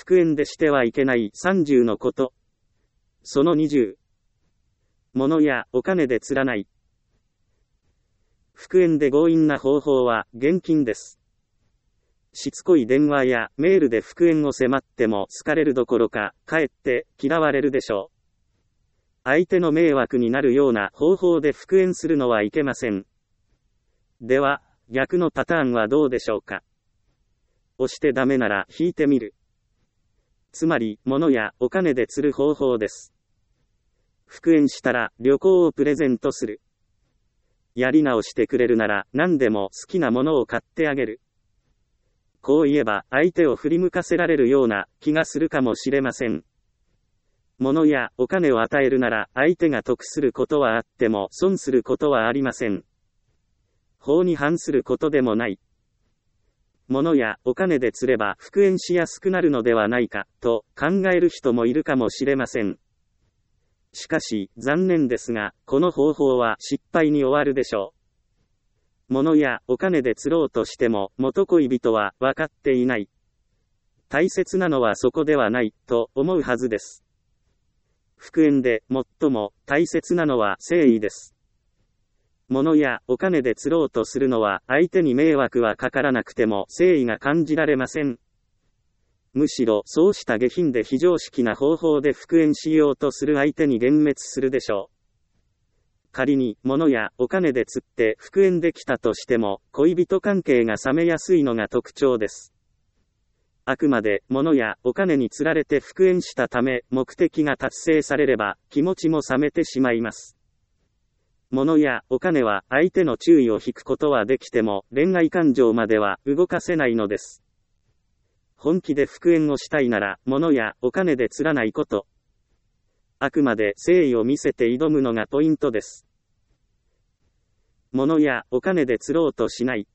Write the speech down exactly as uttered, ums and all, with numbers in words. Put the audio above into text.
復縁でしてはいけないさんじゅうのこと。そのにじゅう。物やお金で釣らない。復縁で強引な方法は現金です。しつこい電話やメールで復縁を迫っても好かれるどころか、かえって嫌われるでしょう。相手の迷惑になるような方法で復縁するのはいけません。では、逆のパターンはどうでしょうか。押してダメなら引いてみる。つまり、物やお金で釣る方法です。復縁したら旅行をプレゼントする。やり直してくれるなら何でも好きなものを買ってあげる。こう言えば相手を振り向かせられるような気がするかもしれません。物やお金を与えるなら相手が得することはあっても損することはありません。法に反することでもない。物やお金で釣れば復縁しやすくなるのではないかと考える人もいるかもしれません。しかし残念ですが、この方法は失敗に終わるでしょう。物やお金で釣ろうとしても元恋人は分かっていない。大切なのはそこではないと思うはずです。復縁で最も大切なのは誠意です。物やお金で釣ろうとするのは相手に迷惑はかからなくても誠意が感じられません。むしろそうした下品で非常識な方法で復縁しようとする相手に幻滅するでしょう。仮に物やお金で釣って復縁できたとしても恋人関係が冷めやすいのが特徴です。あくまで物やお金に釣られて復縁したため目的が達成されれば気持ちも冷めてしまいます。物やお金は相手の注意を引くことはできても恋愛感情までは動かせないのです。本気で復縁をしたいなら物やお金で釣らないこと。あくまで誠意を見せて挑むのがポイントです。物やお金で釣ろうとしない。